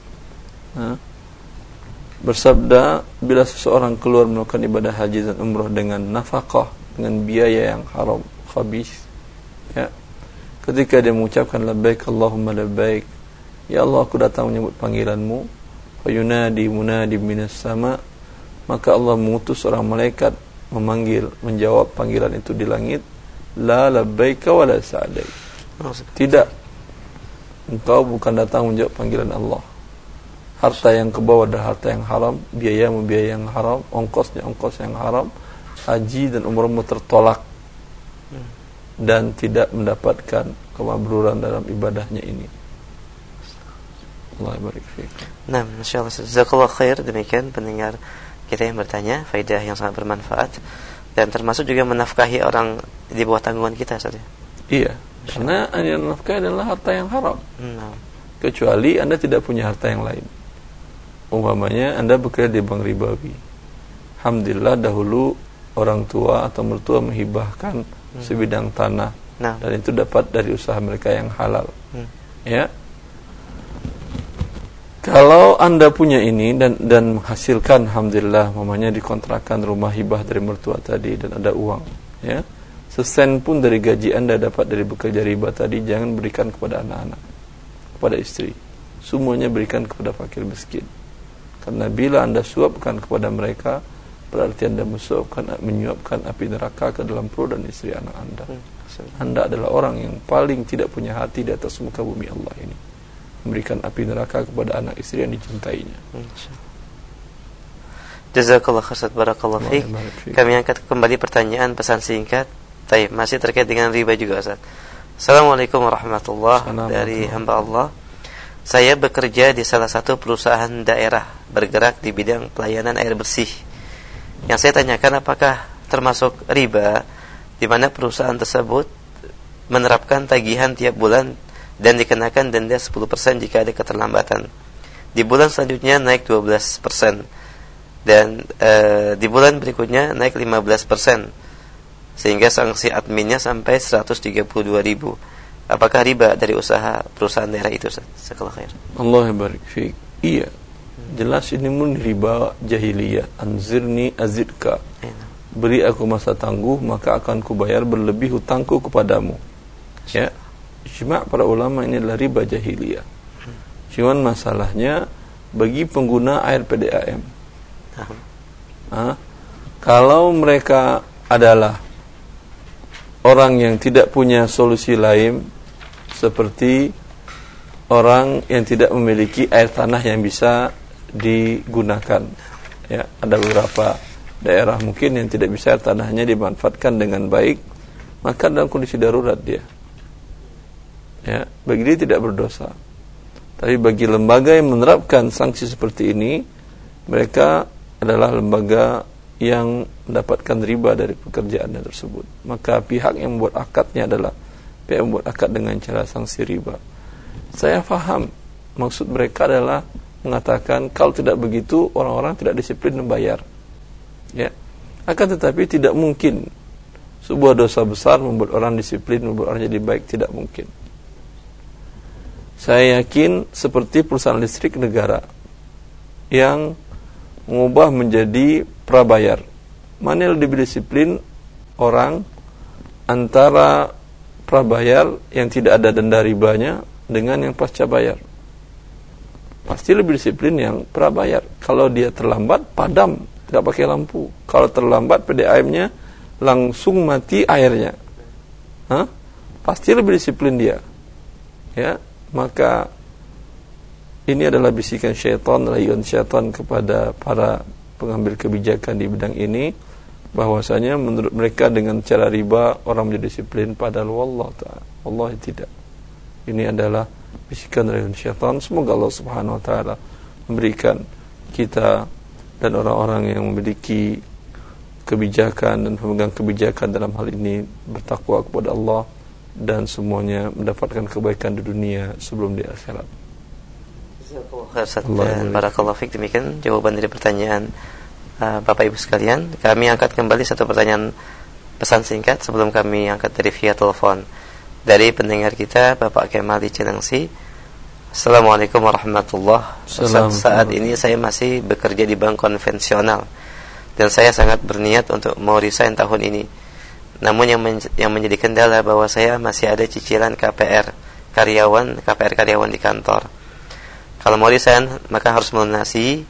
bersabda, bila seseorang keluar melakukan ibadah haji dan umrah dengan nafkah, dengan biaya yang haram, khabith, ya, ketika dia mengucapkan labbaik Allahumma labbaik, ya Allah aku datang menyambut panggilanmu, fayunadi munadi minas sama, maka Allah mengutus seorang malaikat memanggil, menjawab panggilan itu di langit, la labbaika wa la sa'daik. Tidak, engkau bukan datang menjawab panggilan Allah. Harta yang ke bawah adalah harta yang haram, biayamu biaya yang haram, ongkosnya ongkos yang haram, haji dan umrahmu tertolak dan tidak mendapatkan kemakburan dalam ibadahnya ini. Allah barik fiik. Nah, masyaallah, jazakallah khair. Demikian pendengar kita yang bertanya, faedah yang sangat bermanfaat dan termasuk juga menafkahi orang di bawah tanggungan kita, Ustaz. Iya, karena nafkah adalah harta yang haram. Kecuali Anda tidak punya harta yang lain. Umpamanya Anda bekerja di bank ribawi. Alhamdulillah dahulu orang tua atau mertua menghibahkan sebidang tanah, dan itu dapat dari usaha mereka yang halal. Ya. Kalau Anda punya ini dan menghasilkan, alhamdulillah, mamanya dikontrakan rumah hibah dari mertua tadi dan ada uang, ya. Sesen pun dari gaji Anda dapat dari bekerja riba tadi, jangan berikan kepada anak-anak, kepada istri. Semuanya berikan kepada fakir miskin. Karena bila Anda suapkan kepada mereka, berarti Anda menyuapkan api neraka ke dalam perut dan istri anak Anda. Anda adalah orang yang paling tidak punya hati di atas muka bumi Allah ini, memberikan api neraka kepada anak istri yang dicintainya. Jazakallah khairan, barakallahu fiik. Kami angkat kembali pertanyaan pesan singkat. Baik, masih terkait dengan riba juga, Ustaz. Assalamualaikum warahmatullahi wabarakatuh. Dari hamba Allah. Saya bekerja di salah satu perusahaan daerah bergerak di bidang pelayanan air bersih. Yang saya tanyakan, apakah termasuk riba di mana perusahaan tersebut menerapkan tagihan tiap bulan dan dikenakan denda 10% jika ada keterlambatan. Di bulan selanjutnya naik 12%, dan di bulan berikutnya naik 15%, sehingga sanksi adminnya sampai 132.000. Apakah riba dari usaha perusahaan daerah itu? Sekolah khair. Allah barik fiik. Iya, jelas ini pun riba jahiliyah. Anzirni azidka. Beri aku masa tangguh, maka akan kubayar berlebih hutangku kepadamu. Ya, ijma' para ulama ini adalah riba jahiliyah. Cuman masalahnya bagi pengguna air PDAM, kalau mereka adalah orang yang tidak punya solusi lain, seperti orang yang tidak memiliki air tanah yang bisa digunakan, ya, ada beberapa daerah mungkin yang tidak bisa air tanahnya dimanfaatkan dengan baik, maka dalam kondisi darurat dia, ya, bagi dia tidak berdosa. Tapi bagi lembaga yang menerapkan sanksi seperti ini, mereka adalah lembaga yang mendapatkan riba dari pekerjaannya tersebut. Maka pihak yang membuat akadnya adalah pihak yang membuat akad dengan cara sanksi riba. Saya faham maksud mereka adalah mengatakan kalau tidak begitu orang-orang tidak disiplin membayar. Ya. Akan tetapi tidak mungkin sebuah dosa besar membuat orang disiplin, membuat orang jadi baik, tidak mungkin. Saya yakin seperti perusahaan listrik negara yang mengubah menjadi prabayar. Mana yang lebih disiplin orang antara prabayar yang tidak ada denda ribanya dengan yang pasca bayar? Pasti lebih disiplin yang prabayar. Kalau dia terlambat, padam, tidak pakai lampu. Kalau terlambat, PDAM-nya langsung mati airnya. Pasti lebih disiplin dia. Ya, maka ini adalah bisikan syaitan, rayuan syaitan kepada para pengambil kebijakan di bidang ini, bahwasanya menurut mereka dengan cara riba orang menjadi disiplin, padahal wallah ta'ala, wallahi tidak. Ini adalah bisikan rayuan syaitan. Semoga Allah Subhanahu wa taala memberikan kita dan orang-orang yang memiliki kebijakan dan pemegang kebijakan dalam hal ini bertakwa kepada Allah, dan semuanya mendapatkan kebaikan di dunia sebelum di akhirat. Barakallahu fiik. Demikian jawaban dari pertanyaan Bapak Ibu sekalian. Kami angkat kembali satu pertanyaan pesan singkat sebelum kami angkat dari via telepon dari pendengar kita, Bapak Kemal di Cilengsi. Assalamualaikum warahmatullahi wabarakatuh. Saat ini saya masih bekerja di bank konvensional dan saya sangat berniat untuk mau resign tahun ini. Namun yang menjadi kendala bahwa saya masih ada cicilan KPR karyawan di kantor. Kalau mau resign, maka harus melunasi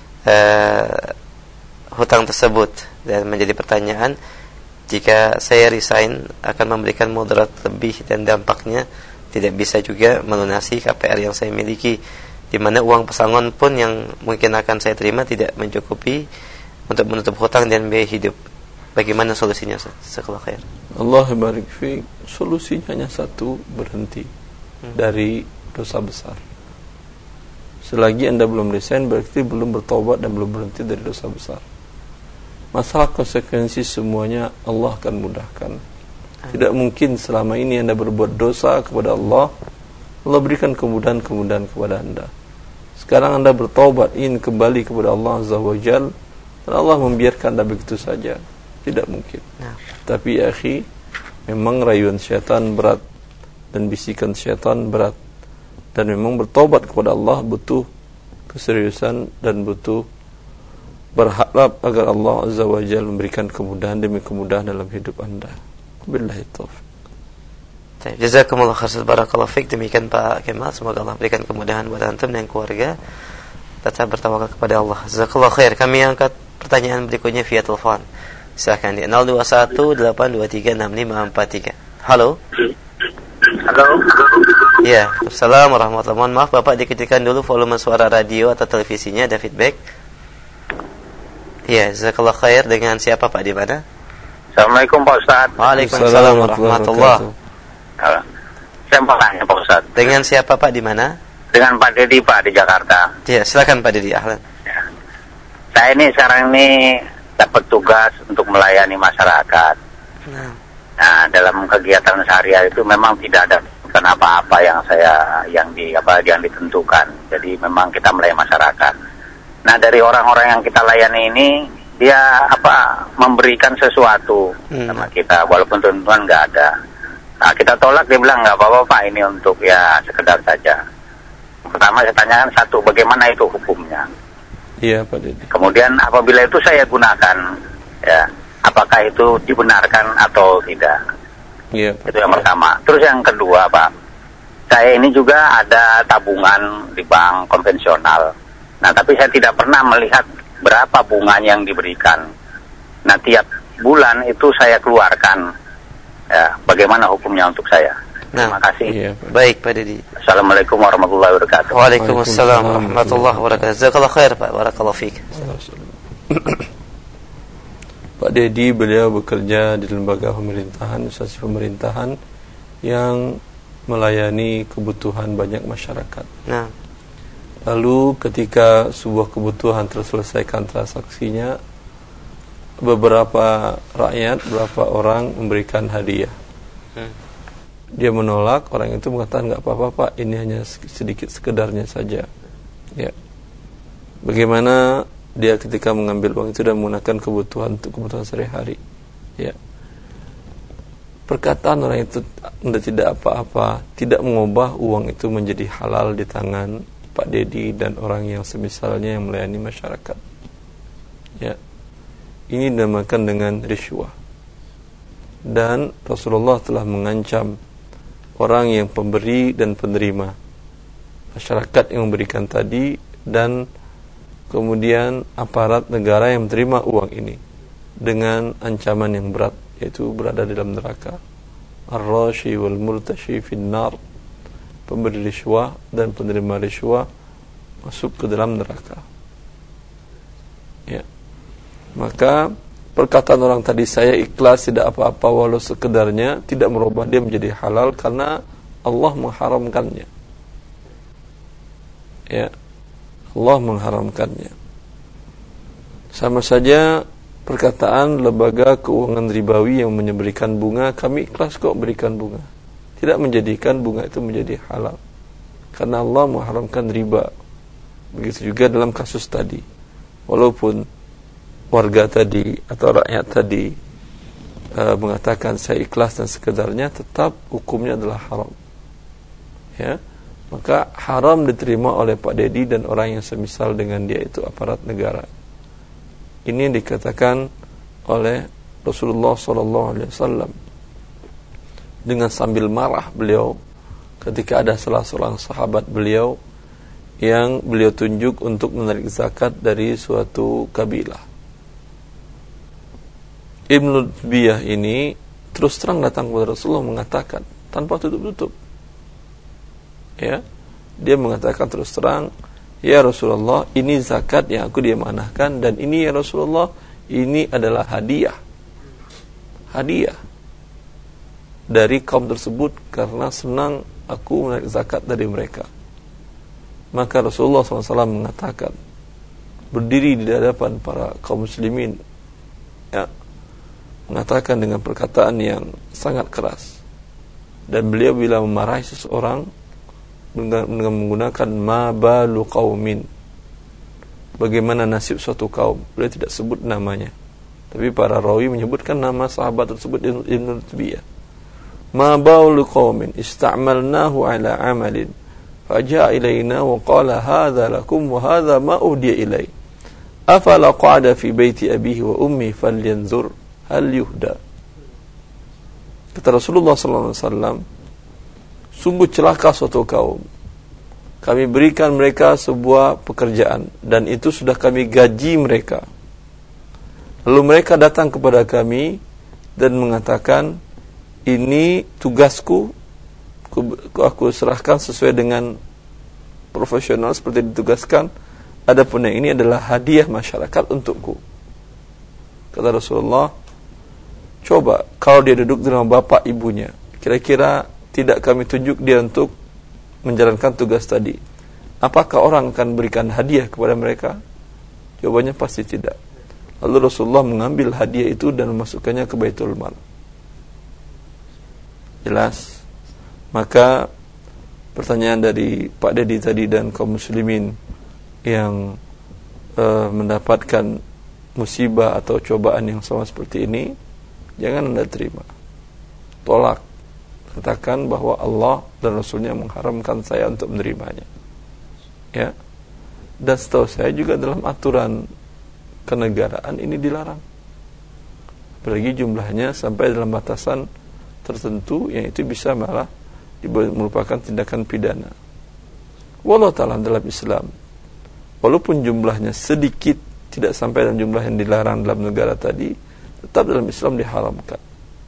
hutang tersebut. Dan menjadi pertanyaan, jika saya resign akan memberikan mudarat lebih, dan dampaknya tidak bisa juga melunasi KPR yang saya miliki, di mana uang pesangon pun yang mungkin akan saya terima tidak mencukupi untuk menutup hutang dan biaya hidup. Bagaimana solusinya? Sekolah khair. Allah barik fiik. Solusinya hanya satu, berhenti dari dosa besar. Selagi Anda belum resign, berarti belum bertobat dan belum berhenti dari dosa besar. Masalah konsekuensi semuanya Allah akan mudahkan. Tidak mungkin selama ini Anda berbuat dosa kepada Allah, Allah berikan kemudahan-kemudahan kepada Anda. Sekarang Anda bertaubat, ingin kembali kepada Allah Azza wa Jalla, dan Allah membiarkan Anda begitu saja. Tidak mungkin. Tapi ya akhi, memang rayuan syaitan berat dan bisikan syaitan berat, dan memang bertaubat kepada Allah butuh keseriusan dan butuh berharap agar Allah Azza wa Jalla memberikan kemudahan demi kemudahan dalam hidup Anda. Billahi taufiq. Jazakumullah khairan, barakallahu fiik. Demikian Pak Kemal, semoga Allah berikan kemudahan buat antum dan keluarga. Tetap bertawakal kepada Allah. Jazakallahu khair. Kami angkat pertanyaan berikutnya via telepon. Silakan di 0218236543. Halo. Halo. Ya, assalamualaikum warahmatullahi wabarakatuh. Mohon maaf Bapak, dikecilkan dulu volume suara radio atau televisinya, ada feedback. Ya, jazakallahu khair. Dengan siapa Pak, di mana? Assalamualaikum Pak Ustaz. Waalaikumsalam warahmatullahi wabarakatuh. Saya mau tanya Pak Ustaz. Dengan siapa Pak, di mana? Dengan Pak Dedi Pak di Jakarta. Ya, silakan Pak Dedi. Ahlan. Ya. Saya ini sekarang ini dapat tugas untuk melayani masyarakat. Nah, dalam kegiatan sehari-hari itu memang tidak ada apa-apa yang ditentukan. Jadi memang kita melayani masyarakat. Nah, dari orang-orang yang kita layani ini, dia memberikan sesuatu sama kita, walaupun tuntutan nggak ada. Nah, kita tolak, dia bilang nggak apa-apa Pak, ini untuk ya sekedar saja. Pertama saya tanyakan satu, bagaimana itu hukumnya? Iya Pak Dedi. Kemudian apabila itu saya gunakan, ya apakah itu dibenarkan atau tidak? Iya. Itu yang pertama. Terus yang kedua Pak, saya ini juga ada tabungan di bank konvensional. Nah, tapi saya tidak pernah melihat berapa bunganya yang diberikan. Nah, tiap bulan itu saya keluarkan. Ya, bagaimana hukumnya untuk saya? Terima kasih. Iya, baik Pak Dedi. Assalamualaikum warahmatullahi wabarakatuh. Waalaikumsalam warahmatullahi wabarakatuh. Jazakallahu khair Pak, barakallahu fiik. Pak Dedi, beliau bekerja di lembaga pemerintahan, instansi pemerintahan yang melayani kebutuhan banyak masyarakat. Nah. Lalu ketika sebuah kebutuhan terselesaikan transaksinya, beberapa rakyat, beberapa orang memberikan hadiah. Dia menolak, orang itu mengatakan nggak apa-apa Pak, ini hanya sedikit sekedarnya saja. Ya. Bagaimana dia ketika mengambil uang itu dan menggunakan kebutuhan untuk kebutuhan sehari-hari? Ya. Perkataan orang itu tidak apa-apa, tidak mengubah uang itu menjadi halal di tangan Pak Dedi dan orang yang semisalnya yang melayani masyarakat. Ya. Ini dinamakan dengan riswah. Dan Rasulullah telah mengancam orang yang pemberi dan penerima, masyarakat yang memberikan tadi dan kemudian aparat negara yang menerima uang ini, dengan ancaman yang berat, yaitu berada di dalam neraka. Ar-rashi wal murtashi finnar, pemberi riswah dan penerima riswah masuk ke dalam neraka. Ya. Maka perkataan orang tadi, saya ikhlas tidak apa-apa walau sekedarnya, tidak merubah dia menjadi halal karena Allah mengharamkannya. Ya, Allah mengharamkannya. Sama saja perkataan lembaga keuangan ribawi yang memberikan bunga, kami ikhlas kok berikan bunga, tidak menjadikan bunga itu menjadi halal karena Allah mengharamkan riba. Begitu juga dalam kasus tadi, walaupun warga tadi atau rakyat tadi mengatakan saya ikhlas dan sekedarnya, tetap hukumnya adalah haram. Ya, maka haram diterima oleh Pak Dedi dan orang yang semisal dengan dia, itu aparat negara. Ini dikatakan oleh Rasulullah SAW dengan sambil marah beliau ketika ada salah seorang sahabat beliau yang beliau tunjuk untuk menarik zakat dari suatu kabilah. Ibnu Biyah ini terus terang datang kepada Rasulullah mengatakan tanpa tutup-tutup. Ya, dia mengatakan terus terang, ya Rasulullah, ini zakat yang aku diamanahkan, dan ini ya Rasulullah, ini adalah hadiah dari kaum tersebut karena senang aku menarik zakat dari mereka. Maka Rasulullah SAW mengatakan, berdiri di hadapan para kaum muslimin, ya, mengatakan dengan perkataan yang sangat keras. Dan beliau bila memarahi seseorang dengan menggunakan ma balu qaumin, bagaimana nasib suatu kaum. Beliau tidak sebut namanya, tapi para rawi menyebutkan nama sahabat tersebut Ibnu Tubiyah. Ma balu qaumin ista'malnahu ala amalin faja'a ilayna wa qala hadha lakum wa hadha ma uhdiya ilay afala qa'ada fi baiti abihi wa ummi falyanzur hal yuhda. Kata Rasulullah SAW, sungguh celaka suatu kaum, kami berikan mereka sebuah pekerjaan dan itu sudah kami gaji mereka, lalu mereka datang kepada kami dan mengatakan, ini tugasku, aku serahkan sesuai dengan profesional seperti ditugaskan, adapun yang ini adalah hadiah masyarakat untukku. Kata Rasulullah, coba kalau dia duduk di rumah bapak ibunya, kira-kira tidak kami tunjuk dia untuk menjalankan tugas tadi, apakah orang akan berikan hadiah kepada mereka? Jawabannya pasti tidak. Lalu Rasulullah mengambil hadiah itu dan memasukkannya ke Baitul Mal. Jelas? Maka pertanyaan dari Pak Dedi tadi dan kaum muslimin yang mendapatkan musibah atau cobaan yang sama seperti ini, jangan Anda terima. Tolak. Katakan bahwa Allah dan Rasulnya mengharamkan saya untuk menerimanya. Ya. Dan setahu saya juga dalam aturan kenegaraan ini dilarang. Apalagi jumlahnya sampai dalam batasan tertentu yang itu bisa malah merupakan tindakan pidana. Wallahu ta'ala dalam Islam, walaupun jumlahnya sedikit, tidak sampai dalam jumlah yang dilarang dalam negara tadi, tetap dalam Islam diharamkan.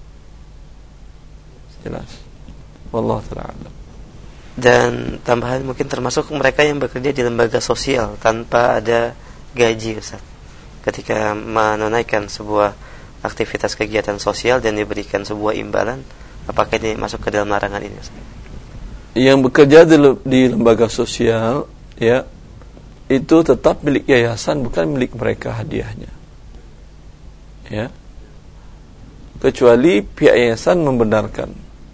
Jelas. Wallahu ta'ala. Dan tambahan mungkin termasuk mereka yang bekerja di lembaga sosial tanpa ada gaji, Ustaz, ketika menunaikan sebuah aktivitas kegiatan sosial dan diberikan sebuah imbalan, apakah ini masuk ke dalam larangan ini, Ustaz? Yang bekerja di lembaga sosial, ya, itu tetap milik yayasan, bukan milik mereka hadiahnya. Ya. Kecuali pihak yayasan membenarkan.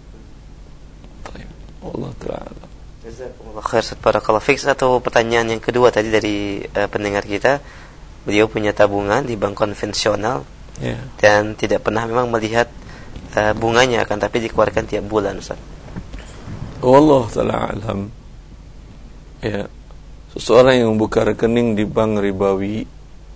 Allah Ta'ala. Jazakumullah khair, barakallahu fiik. Atau pertanyaan yang kedua tadi dari pendengar kita, beliau punya tabungan di bank konvensional, yeah, dan tidak pernah memang melihat bunganya, akan tapi dikeluarkan tiap bulan, Ustaz. Wallahu ta'ala alam. Ya, seseorang yang membuka rekening di bank ribawi,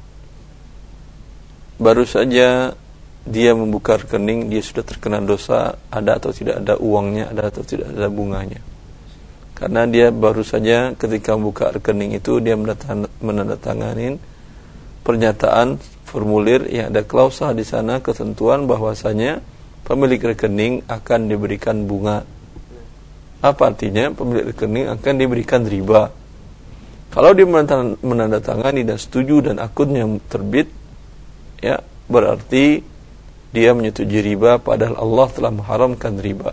baru saja dia membuka rekening, dia sudah terkena dosa, ada atau tidak ada uangnya, ada atau tidak ada bunganya. Karena dia baru saja ketika membuka rekening itu, dia menandatangani pernyataan formulir yang ada klausa di sana, ketentuan bahwasanya pemilik rekening akan diberikan bunga. Apa artinya? Pemilik rekening akan diberikan riba. Kalau dia menandatangani dan setuju dan akunnya terbit, ya, berarti dia menyetujui riba, padahal Allah telah mengharamkan riba.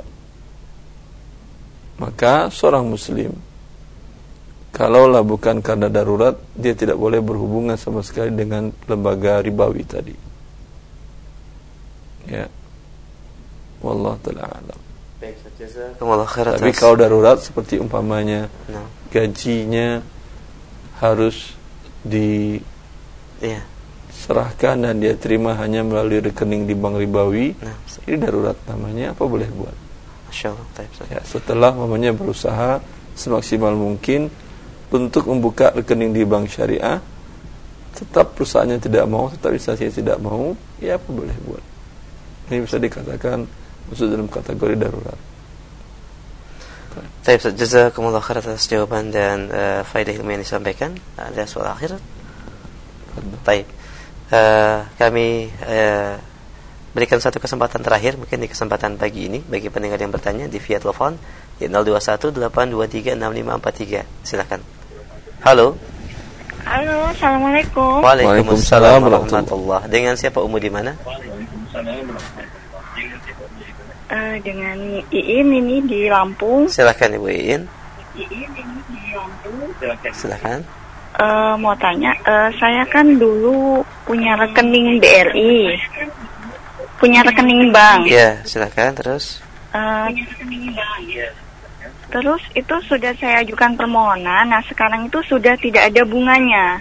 Maka seorang muslim, kalaulah bukan karena darurat, dia tidak boleh berhubungan sama sekali dengan lembaga ribawi tadi. Ya. Wallahu ta'ala alam. Tapi kalau darurat seperti umpamanya gajinya harus diserahkan dan dia terima hanya melalui rekening di bank ribawi, ini darurat namanya, apa boleh buat? Ya, setelah mamanya berusaha semaksimal mungkin untuk membuka rekening di bank syariah, tetap perusahaannya tidak mau, tetap instansinya tidak mau, ya apa boleh buat? Ini bisa dikatakan masuk dalam kategori darurat. Baik, jazakumullah khair atas jawaban dan faedah ilmu yang disampaikan. Ada soal akhir? Baik. Kami berikan satu kesempatan terakhir mungkin di kesempatan pagi ini bagi pendengar yang bertanya di via telepon di 0218236543. Silakan. Halo. Halo, assalamualaikum. Waalaikumsalam warahmatullahi. Dengan siapa, Umu, di mana? Dengan Iin ini di Lampung. Silakan Ibu Iin. Silakan. Mau tanya, saya kan dulu punya rekening BRI. punya rekening bank. Ya, silakan terus. Terus itu sudah saya ajukan permohonan. Nah sekarang itu sudah tidak ada bunganya.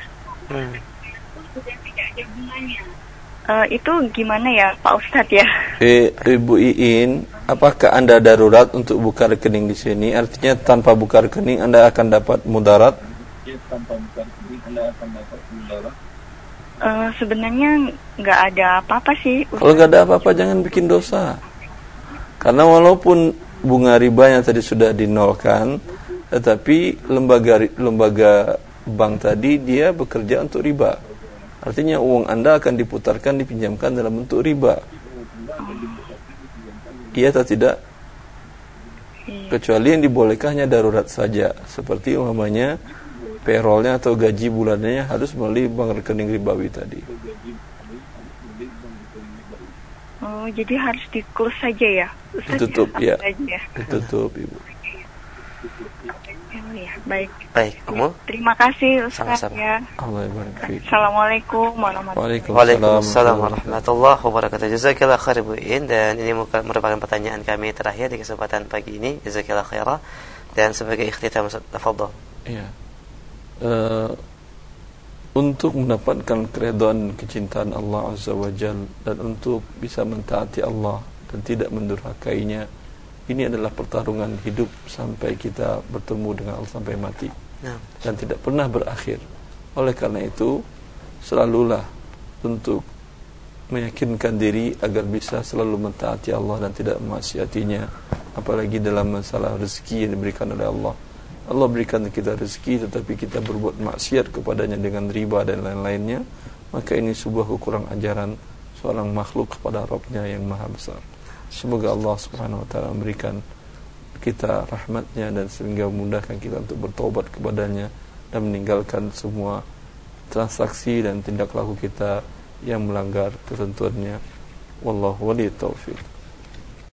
Itu gimana ya Pak Ustadz ya? Ibu Iin, apakah Anda darurat untuk buka rekening di sini? Artinya tanpa buka rekening Anda akan dapat mudarat? Sebenarnya nggak ada apa-apa sih. Kalau nggak ada apa-apa jangan bikin dosa. Karena walaupun bunga ribanya tadi sudah dinolkan, tetapi lembaga bank tadi dia bekerja untuk riba. Artinya uang Anda akan diputarkan, dipinjamkan dalam bentuk riba. Iya atau tidak? Kecuali yang dibolehkan hanya darurat saja, seperti umpamanya payrollnya atau gaji bulannya harus melalui bank rekening ribawi tadi. Oh, jadi harus di-close saja ya? Ustaz, ditutup ya. Ya. Ditutup Ibu. Oh ya, baik. Baik, Umu. Terima kasih Ustaz. Sama-sama. Ya. Allah barik fiik. Assalamualaikum warahmatullahi wabarakatuh. Waalaikumsalam warahmatullahi wabarakatuh. Jazakallah khair Bu In, dan ini merupakan pertanyaan kami terakhir di kesempatan pagi ini. Jazakallah khairah. Dan sebagai ikhtitam, tafadhol. Iya. Untuk mendapatkan keridhaan dan kecintaan Allah Azza wa Jalla dan untuk bisa mentaati Allah dan tidak mendurhakainya, ini adalah pertarungan hidup sampai kita bertemu dengan Allah sampai mati dan tidak pernah berakhir. Oleh karena itu selalulah untuk meyakinkan diri agar bisa selalu mentaati Allah dan tidak memaksiatinya, apalagi dalam masalah rezeki yang diberikan oleh Allah. Allah berikan kita rezeki tetapi kita berbuat maksiat kepadanya dengan riba dan lain-lainnya, maka ini sebuah kekurangan ajaran seorang makhluk kepada Rabb-Nya yang maha besar. Semoga Allah Subhanahu wa taala memberikan kita rahmatnya dan sehingga memudahkan kita untuk bertobat kepadanya dan meninggalkan semua transaksi dan tindak laku kita yang melanggar ketentuannya. Wallahu waliyut taufiq.